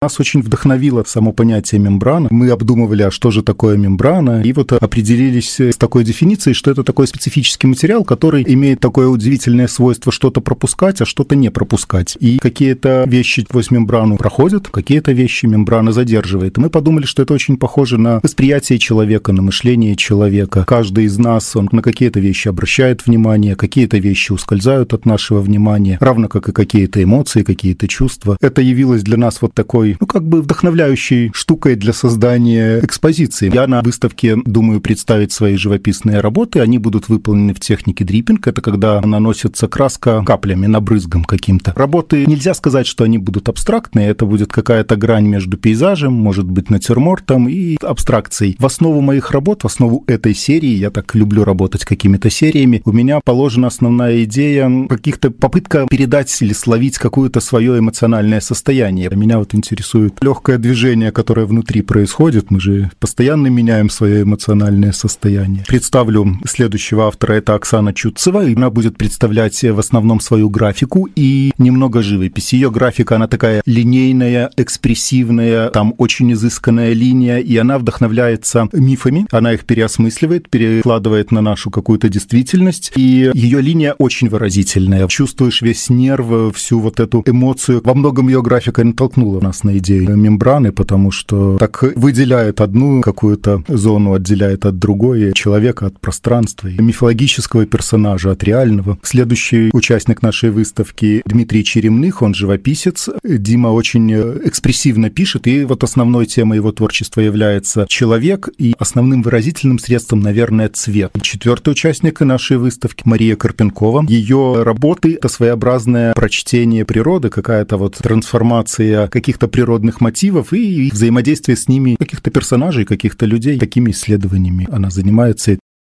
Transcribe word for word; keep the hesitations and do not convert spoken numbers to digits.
Нас очень вдохновило само понятие мембрана. Мы обдумывали, а что же такое мембрана, и вот определились с такой дефиницией, что это такой специфический материал, который имеет такое удивительное свойство что-то пропускать, а что-то не пропускать. И какие-то вещи сквозь мембрану проходят, какие-то вещи мембрана задерживает. И мы подумали, что это очень похоже на восприятие человека, на мышление человека. Каждый из нас, он на какие-то вещи обращает внимание, какие-то вещи ускользают от нашего внимания, равно как и какие-то эмоции, какие-то чувства. Это явилось для нас вот такой, ну, как бы вдохновляющей штукой для создания экспозиции. Я на выставке думаю представить свои живописные работы. Они будут выполнены в технике дриппинг. Это когда наносится краска каплями, набрызгом каким-то. Работы нельзя сказать, что они будут абстрактные. Это будет какая-то грань между пейзажем, может быть, натюрмортом и абстракцией. В основу моих работ, в основу этой серии, я так люблю работать какими-то сериями, у меня положена основная идея каких-то попытка передать или словить какое-то свое эмоциональное состояние. Меня вот интересует легкое движение, которое внутри происходит. Мы же постоянно меняем свое эмоциональное состояние. Представлю следующего автора, это Оксана Чудцева, и она будет представлять в основном свою графику и немного живопись. Ее графика, она такая линейная, экспрессивная, там очень изысканная линия, и она вдохновляется мифами, она их переосмысливает, перекладывает на нашу какую-то действительность, и ее линия очень выразительная. Чувствуешь весь нерв, всю вот эту эмоцию. Во многом ее графика натолкнула нас на идею мембраны, потому что так выделяет одну какую-то зону, отделяет от другой человека от пространства, и мифологического персонажа от реального. Следующий участник нашей выставки Дмитрий Черемных, он живописец. Дима очень экспрессивно пишет, и вот основной темой его творчества является человек, и основным выразительным средством, наверное, цвет. Четвертый участник нашей выставки Мария Карпенкова. Ее работы — это своеобразное прочтение природы, какая-то вот трансформация каких-то природных мотивов и взаимодействие с ними каких-то персонажей, каких-то людей. Такими исследованиями она занимается.